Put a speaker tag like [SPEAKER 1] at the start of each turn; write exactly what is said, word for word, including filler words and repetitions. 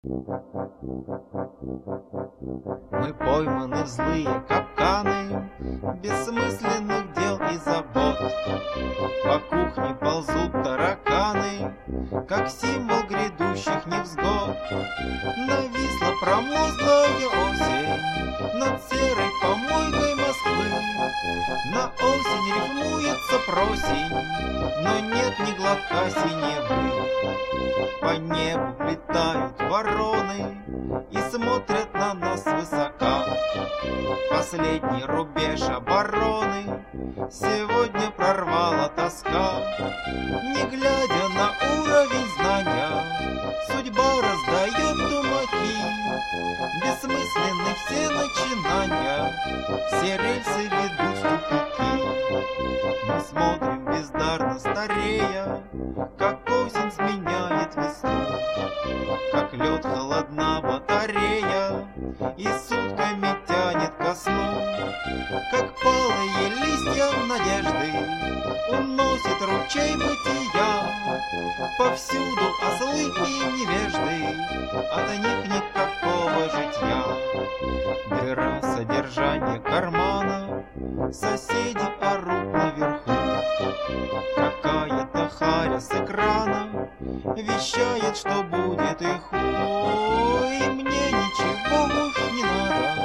[SPEAKER 1] Мы пойманы в злые капканы бессмысленных дел и забот. По кухне ползут тараканы, как символ грядущих невзгод. Нависла промозглая осень над серой помойкой Москвы. На осень рифмуется просень, но нет ни глотка синевы. По небу летают вороны и смотрят на нас свысока. Последний рубеж обороны сегодня прорвала тоска. Не глядя на уровень знания, судьба раздает тумаки. Бессмысленны все начинания, все рельсы ведут в тупики. Мы смотрим бездарно старея, как осень сменяет весну, как лед холодна батарея и сутками тянет ко сну, как палые листья надежды уносит ручей бытия. Повсюду ослы и невежды, от них никакого житья. Дыра содержания кармана, соседи орут наверху. Какая-то харя с экрана вещает, что будет их. Ой, мне ничего уж не надо,